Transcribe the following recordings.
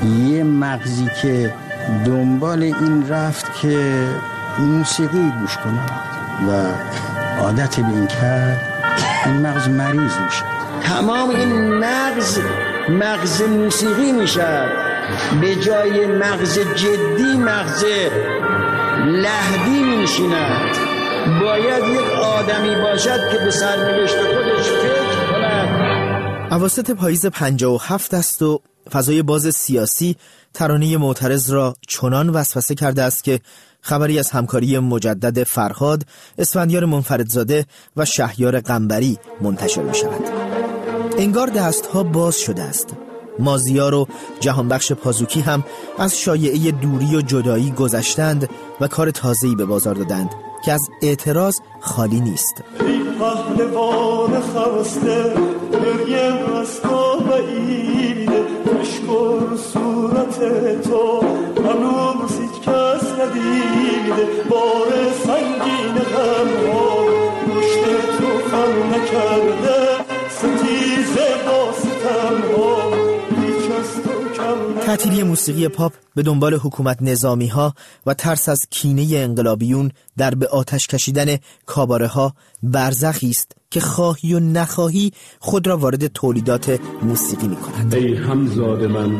یه مغزی که دنبال این رفت که موسیقی گوش کنه و عادت به این کرد، این مغز مریض میشه. تمام این مغز موسیقی میشه، به جای مغز جدی مغز لحدی میشیند. باید یک آدمی باشد که به سرنوشت خودش فکر کند. اواسط پاییز 57 است و فضای باز سیاسی ترانه معترض را چنان وسوسه کرده است که خبری از همکاری مجدد فرهاد، اسفندیار منفردزاده و شهریار قنبری منتشر می شود. انگار دستها باز شده است. مازیار و جهانبخش پازوکی هم از شایعه دوری و جدایی گذشتند و کار تازه‌ای به بازار دادند که از اعتراض خالی نیست. ای پهلوان خواسته بریم از تو بعیده، مشکر صورت تو هنوز هیچ کس ندیده، بار سنگین غم ها پشت تو خم نکرده، ستیزه با ستم ها هیچ از تو کم. تعطیلی موسیقی پاپ به دنبال حکومت نظامی ها و ترس از کینه انقلابیون در به آتش کشیدن کاباره ها برزخی است که خواهی و نخواهی خود را وارد تولیدات موسیقی می کند. ای همزاد من،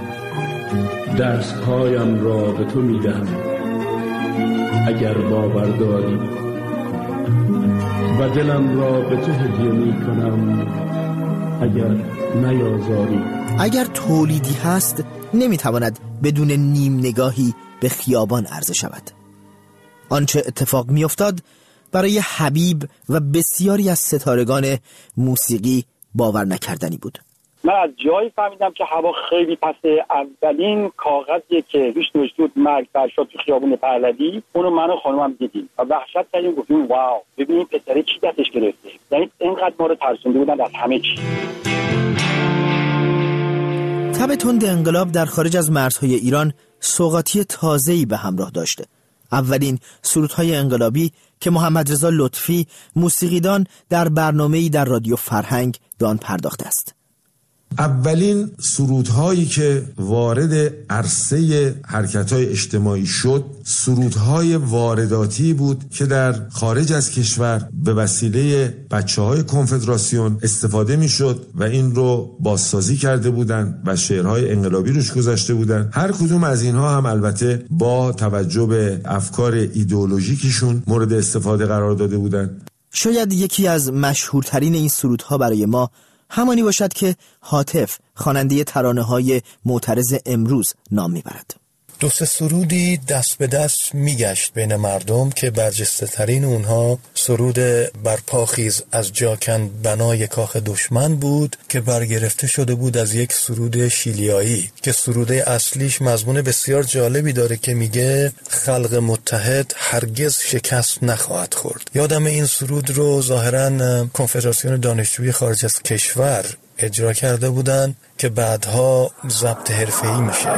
دستهایم را به تو می دهم اگر باور داری، و دلم را به تو هدیه می کنم اگر نیازاری. اگر تولیدی هست نمیتواند بدون نیم نگاهی به خیابان عرضه شود. آنچه اتفاق میافتاد برای حبیب و بسیاری از ستارگان موسیقی باور نکردنی بود. من از جایی فهمیدم که هوا خیلی پسه. اولین کاغذی که روش نوشته بود مرگ فرشاد تو خیابون پهلوی، اونو من و خانومم دیدیم و وحشت کردیم، گفتیم واو، ببین پسره کی دستش گرفته. یعنی اینقدر ما رو ترسونده بودن از همه چی. تب تند انقلاب در خارج از مرزهای ایران سوغاتی تازه‌ای به همراه داشته. اولین سرودهای انقلابی که محمد رضا لطفی موسیقیدان در برنامه‌ای در رادیو فرهنگ به آن پرداخته است. اولین سرودهایی که وارد عرصه حرکت‌های اجتماعی شد سرودهای وارداتی بود که در خارج از کشور به وسیله بچه‌های کنفدراسیون استفاده می‌شد و این رو بازسازی کرده بودند و شعرهای انقلابی روش گذاشته بودند. هر کدوم از اینها هم البته با توجه به افکار ایدئولوژیکشون مورد استفاده قرار داده بودند. شاید یکی از مشهورترین این سرودها برای ما همانی باشد که هاتف خواننده ترانه‌های معترض امروز نام میبرد. دو سه سرودی دست به دست میگشت بین مردم که برجسته ترین اونها سرود برپاخیز از جاکن بنای کاخ دشمن بود که برگرفته شده بود از یک سرود شیلیایی که سروده اصلیش مضمون بسیار جالبی داره که میگه خلق متحد هرگز شکست نخواهد خورد. یادم این سرود رو ظاهراً کنفدراسیون دانشجویی خارج از کشور اجرا کرده بودن که بعدها ضبط حرفه‌ای میشه.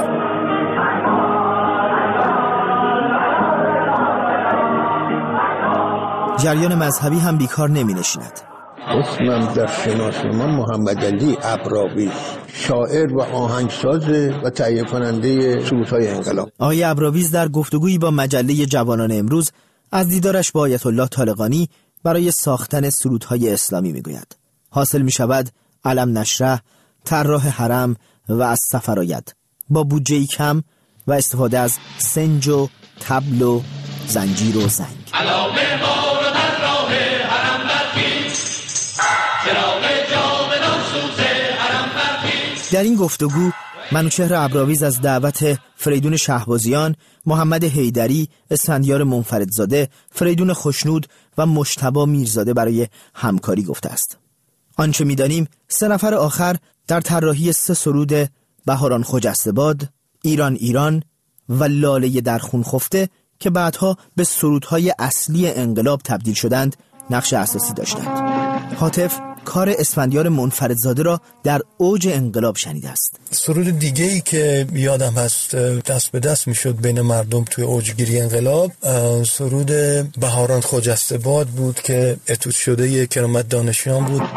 جریان مذهبی هم بیکار نمی نشیند. اسمم در شناسنامه محمد علی ابراویز، شاعر و آهنگساز و تهیه کننده سرودهای انقلاب. آقای ابراویز در گفتگویی با مجله جوانان امروز از دیدارش با آیت الله طالقانی برای ساختن سرودهای اسلامی می گوید. حاصل می شود علم نشره، طراح حرم و از سفر آید با بودجه‌ای کم و استفاده از سنج و طبل و زنجیر و زنگ. علامه ما رو در راه حرم برخیز، چراغ جاودان سوز حرم برخیز. در این گفتگو منوچهر ابراویز از دعوت فریدون شهبازیان، محمد حیدری، اسفندیار منفردزاده، فریدون خوشنود و مجتبی میرزاده برای همکاری گفته است. آنچه می‌دانیم 3 نفر آخر در طراحی 3 سرود بهاران خجسته باد، ایران ایران و لاله در خون خفته که بعدها به سرودهای اصلی انقلاب تبدیل شدند نقش اساسی داشتند. هاتف کار اسفندیار منفردزاده را در اوج انقلاب شنیده است. سرود دیگه‌ای که یادم هست دست به دست میشد بین مردم توی اوجگیری انقلاب سرود بهاران خجسته باد بود که اتود شده کرامت دانشیان بود.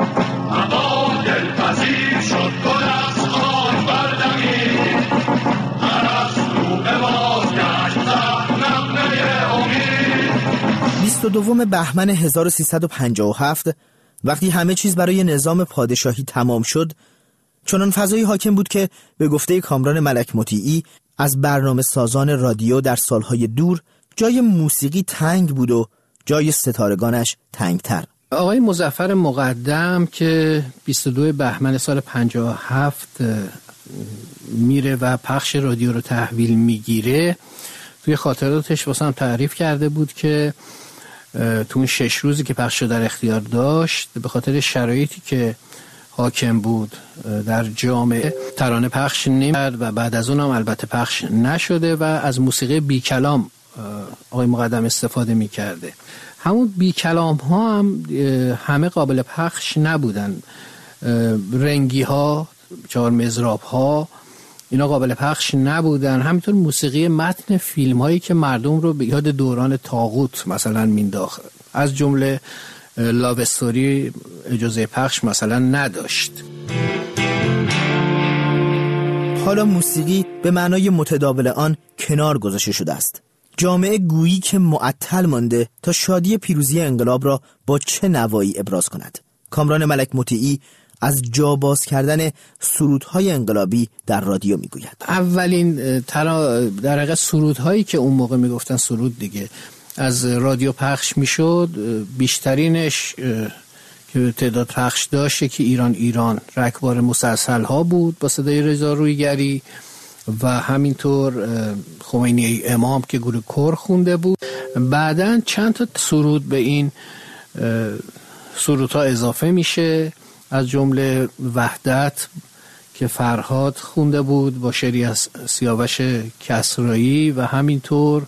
22 بهمن 1357 وقتی همه چیز برای نظام پادشاهی تمام شد، چنان فضایی حاکم بود که به گفته کامران ملک مطیعی از برنامه سازان رادیو در سالهای دور جای موسیقی تنگ بود و جای ستارگانش تنگتر. آقای مظفر مقدم که 22 بهمن سال 57 میره و پخش رادیو رو تحویل میگیره، توی خاطراتش واسه هم تعریف کرده بود که تو اون 6 روزی که پخش در اختیار داشت به خاطر شرایطی که حاکم بود در جامعه ترانه پخش نمی‌کرد و بعد از اون هم البته پخش نشده و از موسیقی بی کلام آقای مقدم استفاده می‌کرده. همون بی کلام ها هم همه قابل پخش نبودن. رنگی ها، 4 مضراب ها، اینا قابل پخش نبودن. همینطور موسیقی متن فیلم هایی که مردم رو به یاد دوران طاغوت مثلا مینداخت، از جمله لاو استوری اجازه پخش مثلا نداشت. حالا موسیقی به معنای متداول آن کنار گذاشته شده است. جامعه گویی که معطل مانده تا شادی پیروزی انقلاب را با چه نوایی ابراز کند. کامران ملک مطیعی از جا باز کردن سرودهای انقلابی در رادیو میگوید. اولین در حقیقت سرودهایی که اون موقع میگفتن سرود دیگه از رادیو پخش میشد، بیشترینش که تعداد پخش داشته که ایران ایران رکبار مسلسل ها بود با صدای رضا رویگری و همینطور خمینی امام که گروه کور خونده بود. بعدن چند تا سرود به این سرودها اضافه میشه، از جمله وحدت که فرهاد خونده بود با شعری از سیاوش کسرایی و همینطور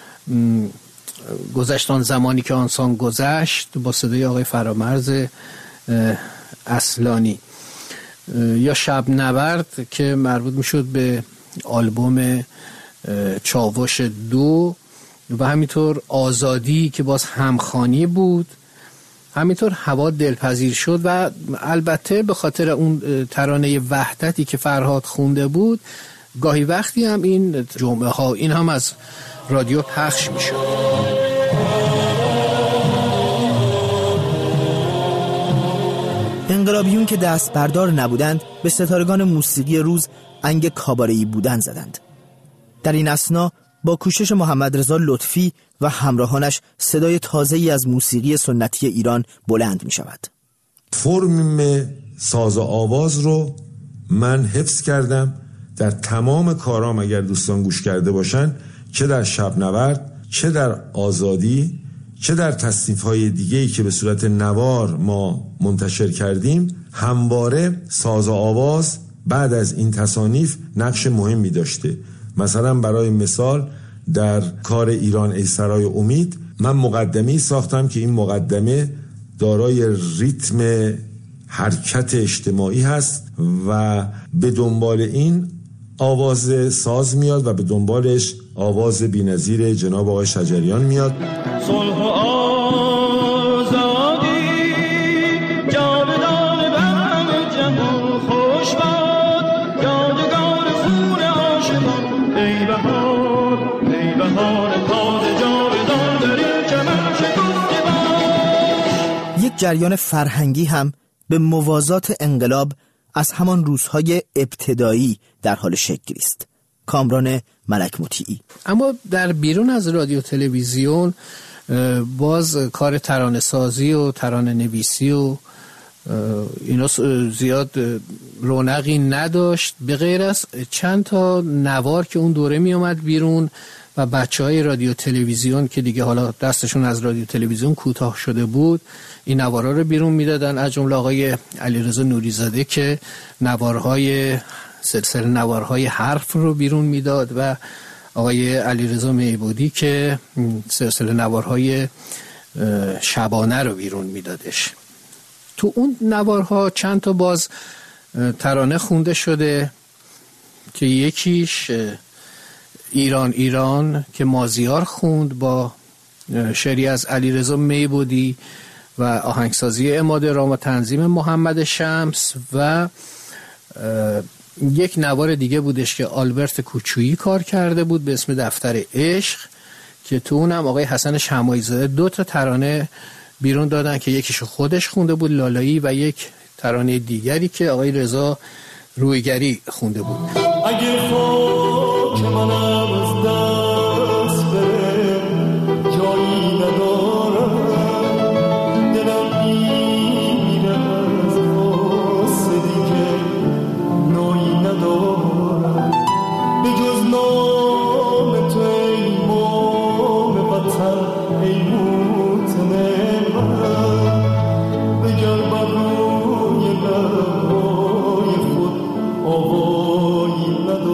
گذشتان زمانی که آنسان گذشت با صدای آقای فرامرز اصلانی، یا شب نبرد که مربوط میشد به آلبوم چاوش 2 و همینطور آزادی که باز همخوانی بود. همینطور هوا دلپذیر شد و البته به خاطر اون ترانه وحدتی که فرهاد خونده بود گاهی وقتی هم این جمعه ها این هم از رادیو پخش می شد. انقلابیون که دست بردار نبودند به ستارگان موسیقی روز انگ کاباره‌ای بودن زدند. در این اثنا با کوشش محمد رضا لطفی و همراهانش صدای تازه‌ای از موسیقی سنتی ایران بلند می شود. فرم ساز و آواز رو من حفظ کردم در تمام کارام. اگر دوستان گوش کرده باشن، چه در شب نورد، چه در آزادی، چه در تصنیف‌های دیگه‌ای که به صورت نوار ما منتشر کردیم، همواره ساز و آواز بعد از این تصانیف نقش مهمی داشته. مثلا برای مثال در کار ایران ای سرای امید من مقدمه‌ای ساختم که این مقدمه دارای ریتم حرکت اجتماعی هست و به دنبال این آواز ساز میاد و به دنبالش آواز بی‌نظیر جناب آقای شجریان میاد. صلح و آزادی جاودان بر جهان خوش باد، یادگار خون عاشقان ای بهار تازه جاودان در این چمن شکفته باد. یک جریان فرهنگی هم به موازات انقلاب از همان روزهای ابتدایی در حال شکل است. کامران ملک مطیعی. اما در بیرون از رادیو تلویزیون باز کار ترانه سازی و ترانه نویسی و اینا زیاد رونقی نداشت، به غیر از چند تا نوار که اون دوره می اومد بیرون و بچهای رادیو تلویزیون که دیگه حالا دستشون از رادیو تلویزیون کوتاه شده بود این نوارها رو بیرون میدادن، از جمله آقای علیرضا نوری‌زاده که نوارهای سلسله نوارهای حرف رو بیرون میداد و آقای علیرضا میبودی که سلسله نوارهای شبانه رو بیرون میدادش. تو اون نوارها چند تا باز ترانه خونده شده که یکیش ایران ایران که مازیار خوند با شعری از علیرضا میبودی و آهنگسازی عماد رام و تنظیم محمد شمس، و یک نوار دیگه بودش که آلبرت کوچویی کار کرده بود به اسم دفتر عشق که تو اونم آقای حسن شماعی-زاده 2 ترانه بیرون دادن که یکیشو خودش خونده بود لالایی و یک ترانه دیگری که آقای رضا رویگری خونده بود. اگه خاک منم از دست بره جایی ندارم، دلم میمیره از واسه دیگه نایی ندارم، به جز نام تو ای مام وطن ای موتن من، بگر بر روی لبهای خود آوایی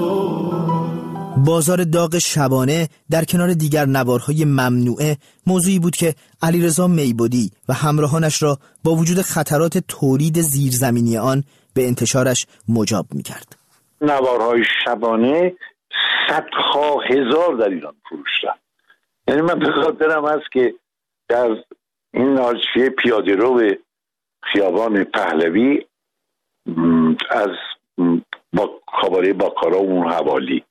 ندارم. بازار داغ شبانه در کنار دیگر نوارهای ممنوعه موضوعی بود که علیرضا میبودی و همراهانش را با وجود خطرات تولید زیرزمینی آن به انتشارش مجاب می‌کرد. نوارهای شبانه صدها هزار در ایران فروشتن. یعنی من به خاطرم هست که در این ناشیه پیاده رو به خیابان پهلوی از با کاباره باکارا و اون حوالی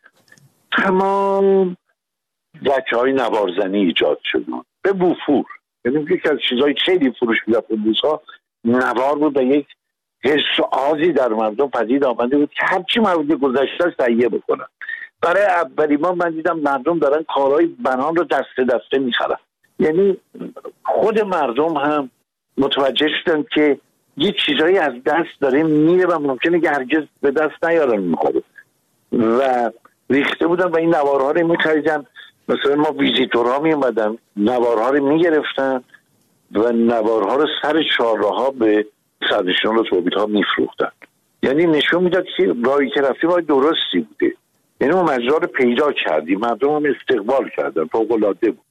تمام رکه‌های نوارزنی ایجاد شدن به وفور. یعنی یکی از چیزهای خیلی فروش می‌رفت اون روزها نوار بود و یک حس و آزی در مردم پدید آمده بود که هرچی مربوط به گذشته است تهیه بکنن. برای اولین بار من دیدم مردم دارن کارهای بنان رو دسته دسته می‌خرن. یعنی خود مردم هم متوجه شدن که یه چیزایی از دست داره میره و ممکنه که هرگز به دست نیارن می‌خوره و ریخته بودن و این نوارها رو می‌خریدن. مثلا ما ویزیتورها می‌اومدن نوارها رو می‌گرفتن و نوارها رو سر چهارراه‌ها به صدرنشینان و تولیدها می‌فروختن. یعنی نشون میداد که راهی که رفتیم راه درستی بوده. یعنی ما مجرا رو پیدا کردیم، مردم هم استقبال کردن، فوق‌العاده بود.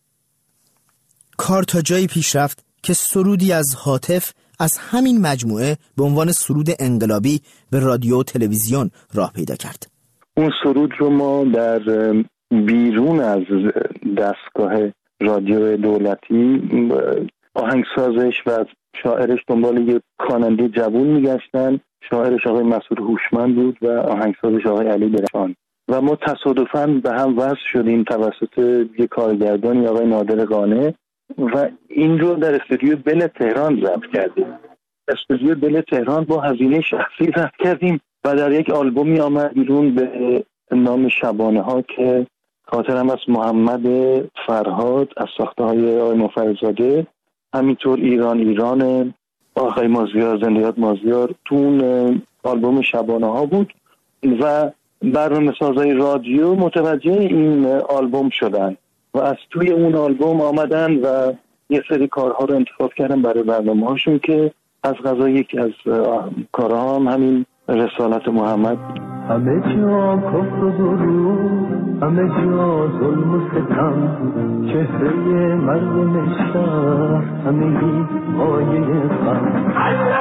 کار تا جایی پیش رفت که سرودی از هاتف از همین مجموعه به عنوان سرود انقلابی به رادیو و تلویزیون راه پیدا کرد. اون سرود رو ما در بیرون از دستگاه رادیو دولتی آهنگسازش و شاعرش دنبال یک خواننده جوان میگشتن. شاعرش آقای مسعود هوشمند بود و آهنگسازش آقای علی درخشان و ما تصادفاً به هم وصل شدیم توسط یک کارگردانی آقای نادر قانع و این رو در استودیو بل تهران ضبط کردیم. استودیو بل تهران با هزینه شخصی ضبط کردیم و در یک آلبومی آمد بیرون به نام شبانه ها که خاطرم از محمد فرهاد از ساخته های آقای منفردزاده، همینطور ایران آقای مازیار زندیات مازیار تو اون آلبوم شبانه ها بود و برنامه سازای رادیو متوجه این آلبوم شدن و از توی اون آلبوم آمدن و یه سری کارها رو انتخاب کردن برای برنامه هاشون که از قضا یکی از کارها هم همین رسالت محمد. همه جا کفر و دروغ، همه جا ظلم و ستم، چهره مردم شهر همگی مایه غم.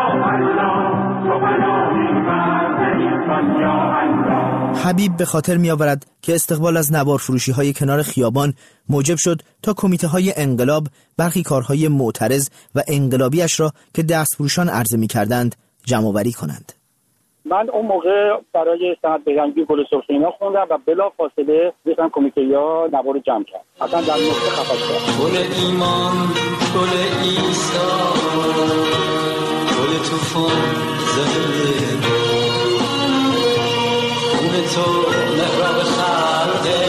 حبیب به خاطر می آورد که استقبال از نوار فروشی های کنار خیابان موجب شد تا کمیته های انقلاب برخی کارهای معترض و انقلابیش را که دست فروشان عرضه می کردند جمع آوری کنند. من اون موقع برای سند بهرنگی گل سرخ اینا خوندم و بلا فاصله رفتن کمیته یا نوار رو جمع کرد. اصلا در نقطه خفت شد. گل ایمان، گل عیسی، گل طوفان زنده، گل تو محراب خلقه،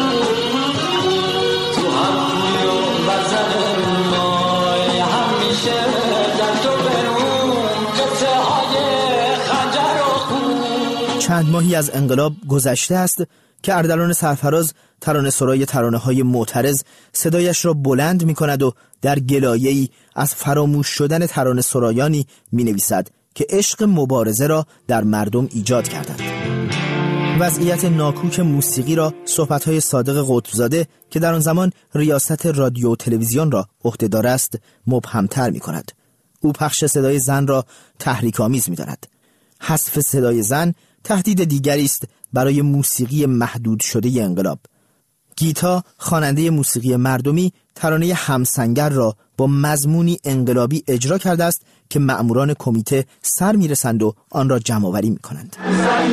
تو هر کوی و بزن مای همیشه در تو برون قصه های خنجر و خون. چند ماهی از انقلاب گذشته است که اردلان سرفراز ترانه سرای ترانه های معترض صدایش را بلند می کند و در گلایه‌ای از فراموش شدن ترانه سرایانی می نویسد که عشق مبارزه را در مردم ایجاد کردند. وضعیت ناکوک موسیقی را صحبت‌های صادق قطبزاده که در آن زمان ریاست رادیو و تلویزیون را عهده‌دار است مبهم‌تر می‌کند. او پخش صدای زن را تحریک‌آمیز می‌داند. حذف صدای زن تهدید دیگری است برای موسیقی محدود شده انقلاب. گیتا خواننده موسیقی مردمی ترانه همسنگر را با مضمونی انقلابی اجرا کرده است که مأموران کمیته سر می‌رسند و آن را جمع‌آوری می‌کنند.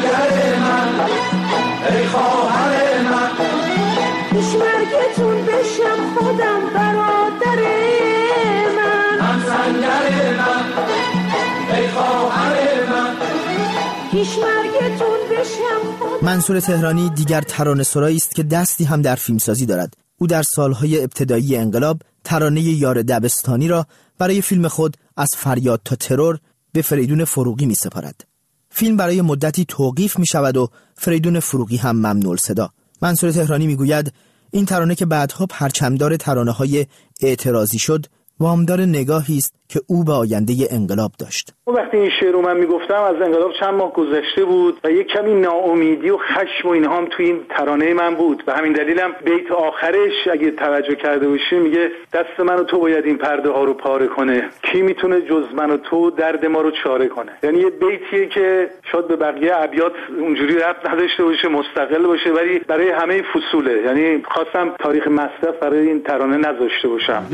ای خواهر من، پیشمرگتون بشه بشم خودم برادر من، همسنگر من، ای خواهر من، هیچ مرگتون بشم خودم. منصور تهرانی دیگر ترانه‌سرایی است که دستی هم در فیلمسازی دارد. او در سالهای ابتدایی انقلاب ترانه یار دبستانی را برای فیلم خود از فریاد تا ترور به فریدون فروغی می سپارد. فیلم برای مدتی توقیف می شود و فریدون فروغی هم ممنوع الصدا. منصور تهرانی می گوید این ترانه که بعدها پرچمدار ترانه‌های اعتراضی شد، وامدار نگاهی است که او به آینده انقلاب داشت. وقتی این شعر رو من میگفتم از انقلاب چند ماه گذشته بود و یک کمی ناامیدی و خشم و اینها هم توی این ترانه من بود و همین دلیلم بیت آخرش اگه توجه کرده باشی میگه دست من و تو باید این پرده ها رو پاره کنه، کی میتونه جز من و تو درد ما رو چاره کنه. یعنی یه بیتیه که شاید به بقیه ابیات اونجوری ربط نداشته باشه، مستقل باشه، ولی برای همه فصوله. یعنی خواستم تاریخ مصرف برای این ترانه نذاشته باشم.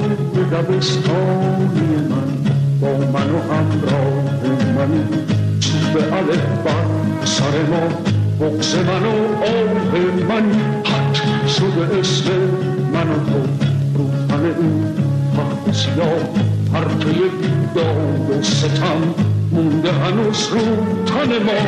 با من و همراه منی چوب الف بر سر ما، بغض من و آه منی، حق شده اسم من و تو رو تن این تخت سیاه، پرتوی بیداد و ستم مونده هنوز رو تن ما.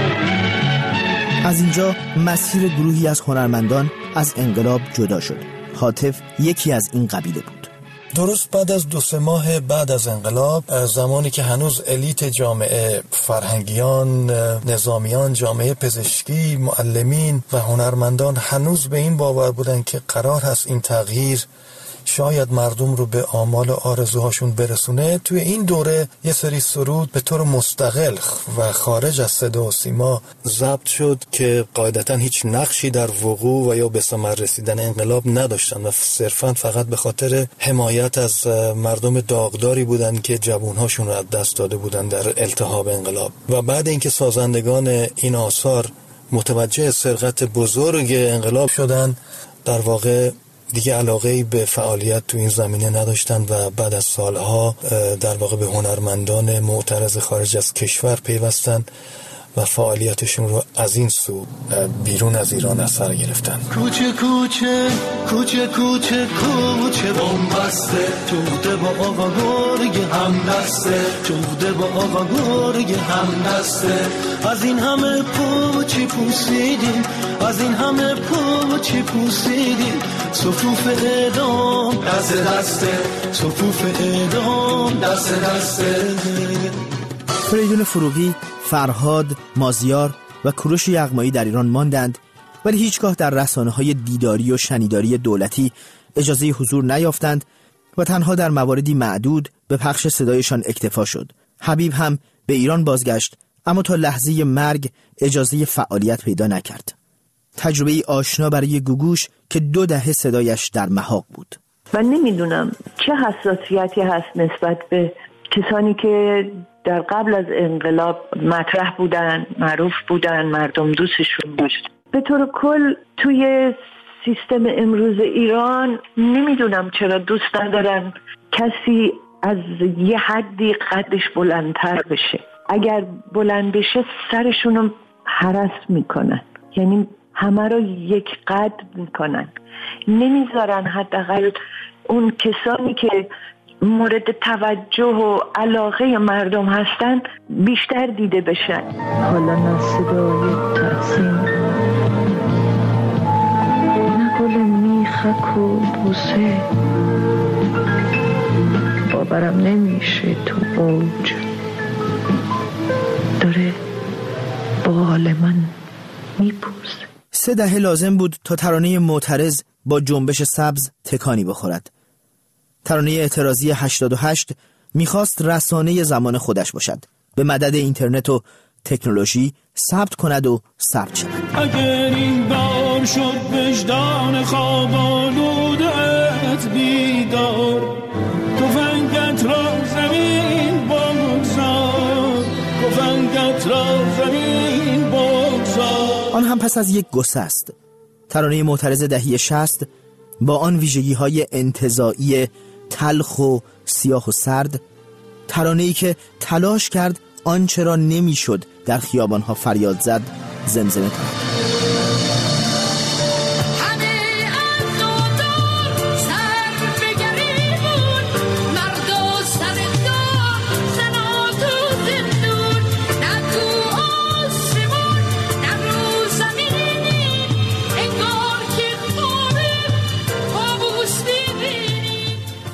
از اینجا مسیر گروهی از هنرمندان از انقلاب جدا شد. هاتف یکی از این قبیله بود. درست بعد از 2-3 ماه بعد از انقلاب، زمانی که هنوز الیت جامعه، فرهنگیان، نظامیان، جامعه پزشکی، معلمین و هنرمندان هنوز به این باور بودن که قرار هست این تغییر شاید مردم رو به آمال و آرزوهاشون برسونه، توی این دوره یه سری سرود به طور مستقل و خارج از صدا و سیما ضبط شد که قاعدتاً هیچ نقشی در وقوع و یا به ثمر رسیدن انقلاب نداشتن و صرفاً فقط به خاطر حمایت از مردم داغداری بودن که جوانهاشون رو از دست داده بودن در التهاب انقلاب. و بعد اینکه سازندگان این آثار متوجه سرقت بزرگ انقلاب شدن، در واقع دیگه علاقه‌ای به فعالیت تو این زمینه نداشتن و بعد از سالها در واقع به هنرمندان معترض خارج از کشور پیوستن و فعالیتشون رو از این سو بیرون از ایران از سر گرفتن. کوچه کوچه کوچه کوچه کوچه بومبسته، توده با آقا گرگ هم دسته، توده با آقا گرگ هم دسته. از این همه پوچی پوسیدیم، از این همه پوچی پوسیدیم، صفوف اعدام دست دسته، صفوف اعدام دست دسته. فریدون فروغی، فرهاد، مازیار و کوروش یغمایی در ایران ماندند، ولی هیچگاه در رسانه‌های دیداری و شنیداری دولتی اجازه حضور نیافتند و تنها در مواردی معدود به پخش صدایشان اکتفا شد. حبیب هم به ایران بازگشت، اما تا لحظه مرگ اجازه فعالیت پیدا نکرد. تجربه آشنا برای گوگوش که 2 دهه صدایش در محاق بود. من نمیدونم چه حساسیتی هست نسبت به کسانی که در قبل از انقلاب مطرح بودن، معروف بودن، مردم دوستشون داشت. به طور کل توی سیستم امروز ایران نمیدونم چرا دوست ندارن کسی از یه حدی قدش بلندتر بشه. اگر بلند بشه سرشونو هرس میکنن، یعنی همه رو یک قد میکنن، نمیذارن حداقل اون کسانی که مورد توجه و علاقه مردم هستن بیشتر دیده بشن. حالا نه صدای تحسین، نه گل میخک و بوسه، باورم نمیشه تو اوج داره با حال من میپوسه. 3 دهه لازم بود تا ترانه معترض با جنبش سبز تکانی بخورد. ترانه اعتراضی 88 میخواست رسانه زمان خودش باشد، به مدد اینترنت و تکنولوژی ثبت کند و ثبت شود. اگر این بار شد وجدان خواب آلودت بیدار، تفنگت را زمین بگذار، تفنگت را زمین بگذار. آن هم پس از یک گسه است. ترانه معترض دهه 60 با آن ویژگی‌های انتزاعی تلخ و سیاه و سرد، ترانه‌ای که تلاش کرد آنچه را نمی‌شد در خیابان‌ها فریاد زد زمزمه کند.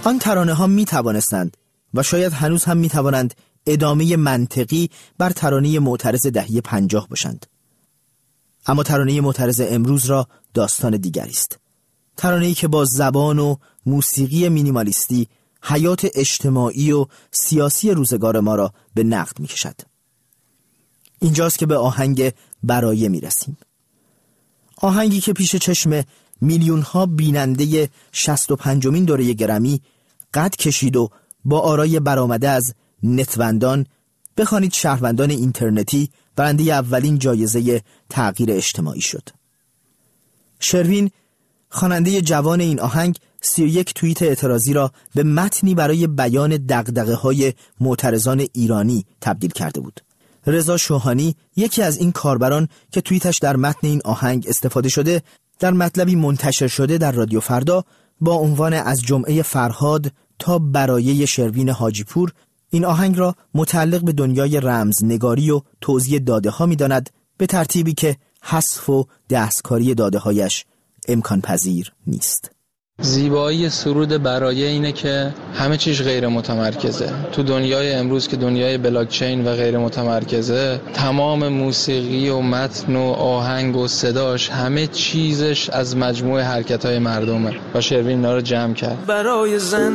آن ترانه ها می توانستند و شاید هنوز هم می توانند ادامه منطقی بر ترانه معترض دهه 50 باشند. اما ترانه معترض امروز را داستان دیگری است. ترانه‌ای که با زبان و موسیقی مینیمالیستی حیات اجتماعی و سیاسی روزگار ما را به نقد می کشد. اینجاست که به آهنگ برایه می رسیم. آهنگی که پیش چشم میلیون ها بیننده 65مین دوره گرمی قد کشید و با آرای برآمده از نتوندان، بخوانید شهروندان اینترنتی، برنده اولین جایزه تغییر اجتماعی شد. شروین، خواننده جوان این آهنگ، 31 توییت اعتراضی را به متنی برای بیان دغدغه‌های معترضان ایرانی تبدیل کرده بود. رضا شوهانی، یکی از این کاربران که توییتش در متن این آهنگ استفاده شده، در مطلبی منتشر شده در رادیو فردا با عنوان از جمعه فرهاد تا برایه شروین حاجی پور این آهنگ را متعلق به دنیای رمزنگاری و توزیع داده ها می داند، به ترتیبی که حذف و دستکاری داده هایش امکان پذیر نیست. زیبایی سرود برایه اینه که همه چیز غیر متمرکزه. تو دنیای امروز که دنیای بلاکچین و غیر متمرکزه، تمام موسیقی و متن و آهنگ و صداش همه چیزش از مجموع حرکت‌های مردمه و شروین اینا رو جمع کرد. برای زن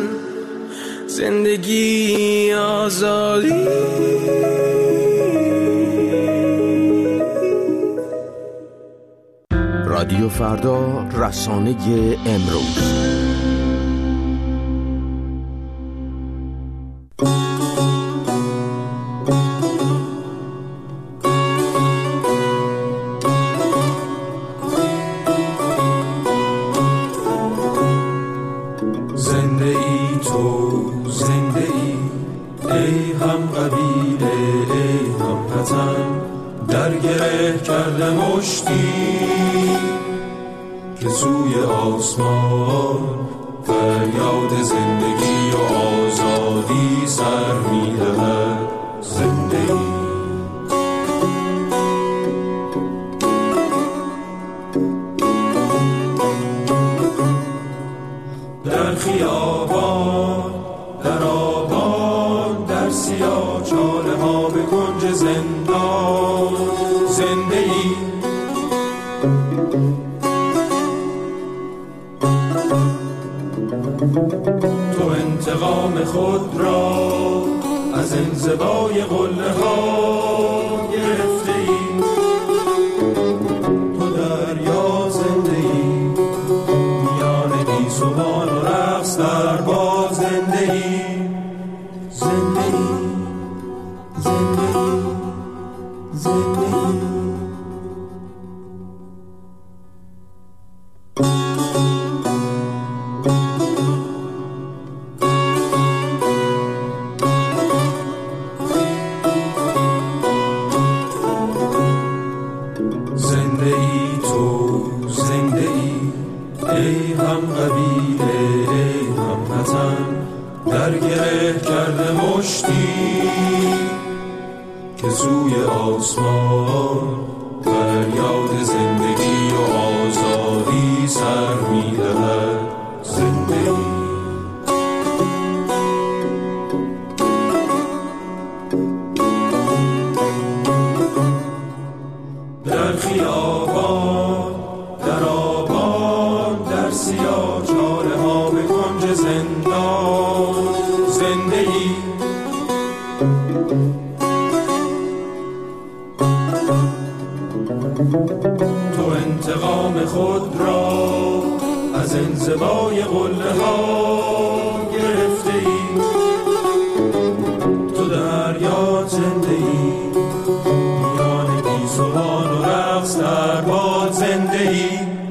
زندگی آزادی، رادیو فردا، رسانه امروز. زنده ای تو، زنده ای، ای هم قبیله، ای هم وطن، در گره کرده مشتی که سوی آسمان فریاد زندگی و آزادی سر می‌دهد. زنده ای در خیابان، در آبان، در سیاه چاله ها به کنج زندان. زنده ای تو انتقام خود را از انزوای قله ها گرفته ای. تو دریا زنده ای، میان گیسوان و رقص در باد. زنده ای، زنده ای، زنده ای، زنده ای. در گره کرده مشتی که سوی آسمان فریاد زندگی و آزادی سر می‌دهد. زندگی در خیابان، در آبان، در سیاه چاله ها به کنج زندان. زنده ای تو انتقام خود را از انزوای قله ها گرفته ای. تو دریا زنده ای، میان گیسوان و رقص در باد. زنده ای،